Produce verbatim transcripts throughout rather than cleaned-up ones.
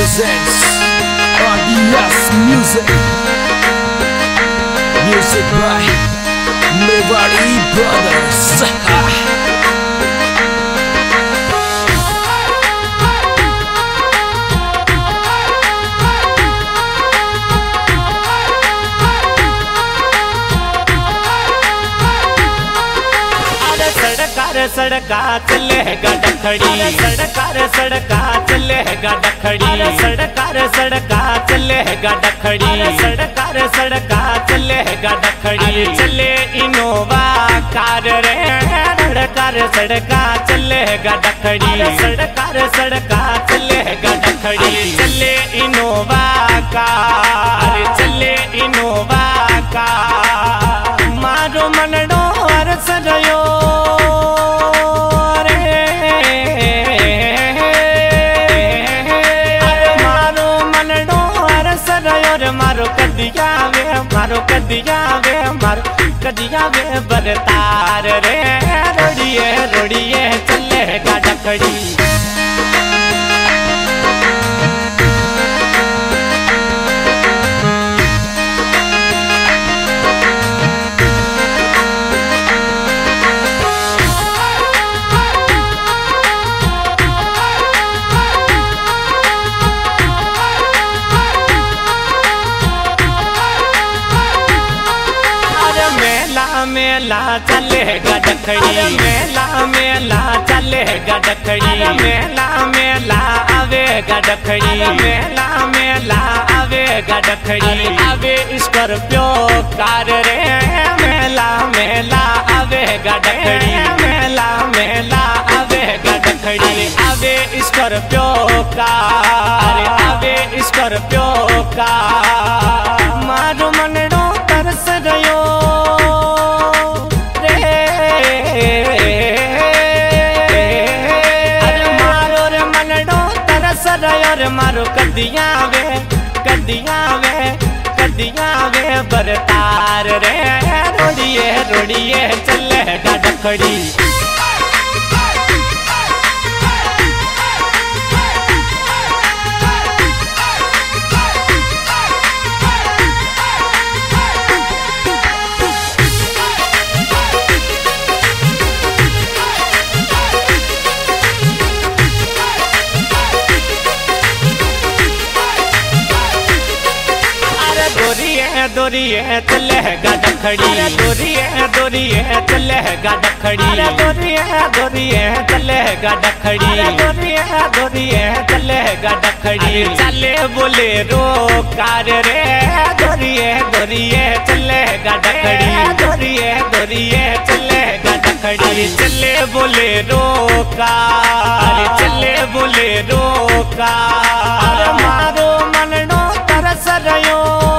presents R D S Music. Music by Mewari Brothers. सड़का चलेगा डखड़ी सड़का सड़का चलेगा डखड़ी सड़का सड़का चलेगा डखड़ी सड़का सड़का चलेगा डखड़ी चले इनोवा कार रे सड़का सड़का चलेगा डखड़ी सड़का सड़का चलेगा डखड़ी चले इनोवा कार चले इनोवा कार मारो मनडो अरस रयो मारो कदिया वे मारो कदिया वे मारो कदिया वे बरतार रे रोड़िए रोड़िए चलेगा डखड़ी मेला चलेगा डखड़ी मेला मेला चलेगा डखड़ी मेला मेला आवेगा डखड़ी मेला मेला आवेगा डखड़ी आवे स्कॉर्पियो कार रे मेला मेला आवेगा डखड़ी मेला मेला आवेगा डखड़ी आवे स्कॉर्पियो कार आवे स्कॉर्पियो कार मारो मनडो तरस रयो मारो कदिया वे कदिया वे कदिया वे बरतार रे रोड़िए रोड़िए चलेगा डखड़ी दोरिए चलेगा डखड़ी दोरिए दोरिए चलेगा डखड़ी दोरिए दोरिए चलेगा डखड़ी दोरिए दोरिए चलेगा डखड़ी चले बोले रो कार रे दोरिए दोरिए चलेगा डखड़ी दोरिए दोरिए चलेगा डखड़ी चले बोले रो कार चले बोले रो कार मारो मनडो तरस रयो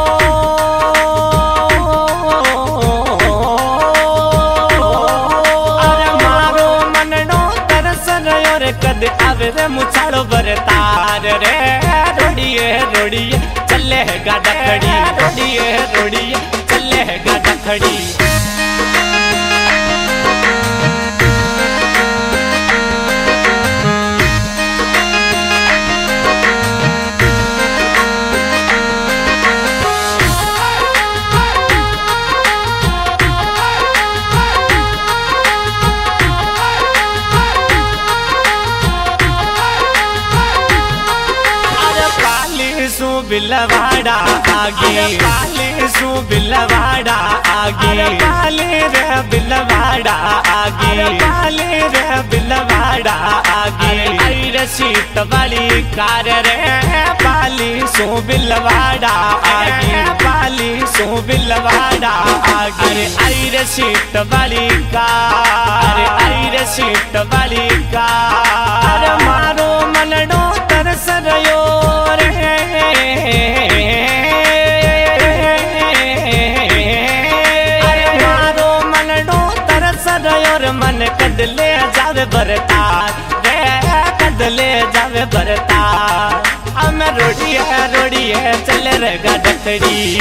कद आवे रे मुछाड़ो बरतार रे रोड़िए रोड़िए चलेगा डखड़ी रोड़िए रोड़िए चलेगा डखड़ी बिलवाड़ा आगे पाले सू बिलवाड़ा आगे पाले रे बिलवाड़ा आगे पाले रे बिलवाड़ा आगे आई रसीट वाली कार रे पाली सू बिलवाड़ा आगे पाली सू बिलवाड़ा आगे आई रसीट वाली कार आई रसीट वाली कार मारो मनडो तरस रयो मारो मनडो तरस रयो मन कदले जावे बरतार रे कदले जावे बरतार हम रोड़िए रोड़िए चले रेगा डखड़ी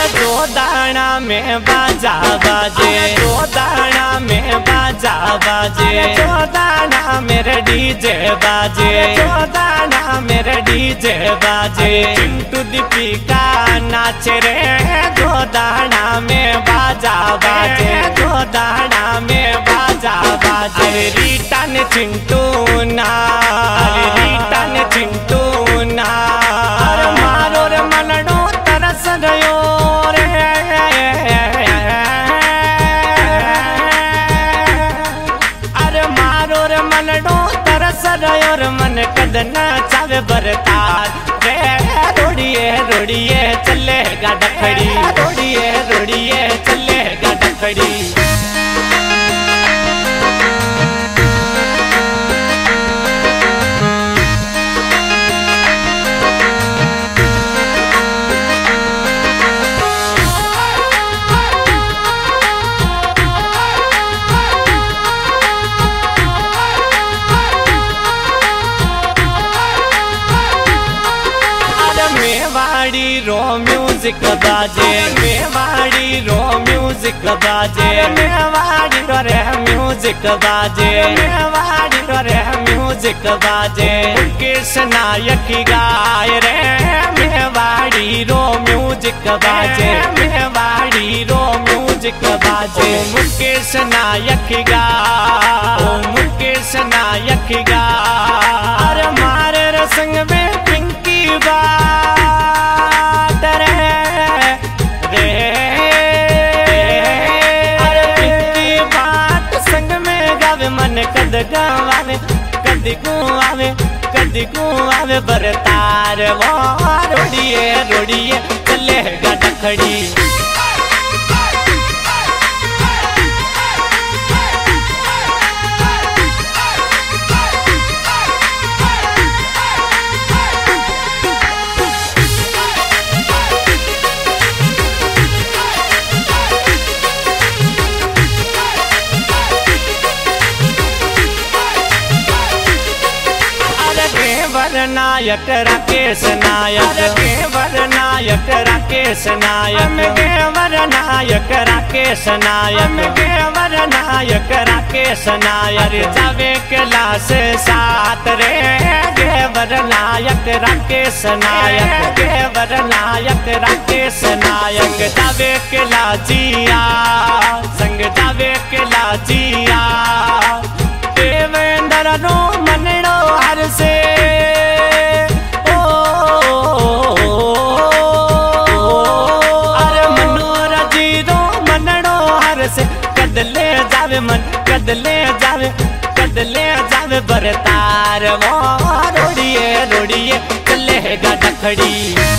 जो दाना में बाजा बाजे, जो दाना में बाजा बाजे, जो दाना मेरे डीजे बाजे, जो दाना मेरे डीजे बाजे। चिंटू दीपिका नाच रे जो दाना में बाजा बाजे, जो दाना में बाजा बाजे। अरे रीटा ने चिंटू ना, अरे रीटा ने चिंटू ना, अरे मारो रे मनडो तरस रयो रे। अरे मारो रे मनडो तरस रयो रे, मन कद न चावे बरतार रे। रोड़िए रोड़िए चलेगा डखड़ी, रोड़िए रोड़िए चलेगा डखड़ी। मेवाड़ी रो म्यूजिक बाजे, मेवाड़ी रो म्यूजिक बाजे, मेवाड़ी रो रे म्यूजिक बाजे, मेवाड़ी रो रे म्यूजिक बाजे। मुकेश नायक गाय रे मेवाड़ी रो म्यूजिक बाजे, मेवाड़ी रो म्यूजिक बाजे। मुकेश नायक गा, ओ मुकेश नायक गा। अरे मारे रसंग में पिंकी बा मन कद गावे कद गुआवे कद गुआवे बरतार वो। रोड़िए रोड़िए चलेगा डखड़ी। नायक राकेश नायक, केवर नायक राकेश नायक, केवर नायक राकेश नायक, केवर नायक राकेश नायक। जावे क्लास सात रे केवर नायक राकेश नायक, केवर नायक राकेश नायक। जावे क्लासिया संग जावे क्लासिया, देवेंद्र रो मनड़ो हर से। कदले जावे मन कदले जावे कदले जावे बरतार वो। रोड़िए रोड़िए चलेगा डखड़ी।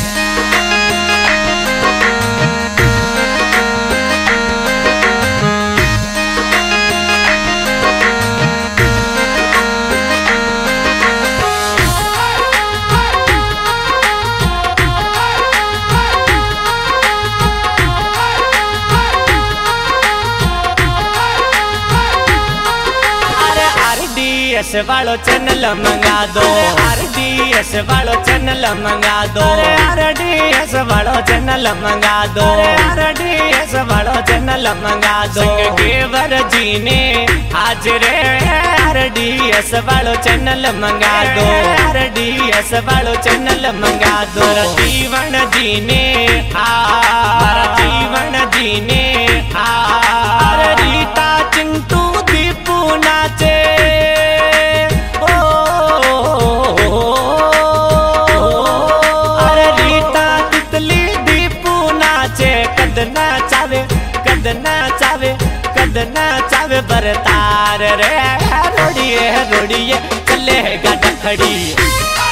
आरडीएस वालो चैनल मंगा दो, आरडीएस वालो चैनल मंगा दो, आरडीएस वालो चैनल मंगा दो, आरडीएस वालो चैनल मंगा दो। केवर जी ने आज रे आरडीएस वालो चैनल मंगा दो, आरडीएस वालो चैनल मंगा दो। जीवन जी ने आ, जीवन जी ने आ, रीता चिंटू दीपू नाचे। कद ना चावे कद ना चावे बरतार रे। रोड़िए रोड़िए चलेगा डखड़ी।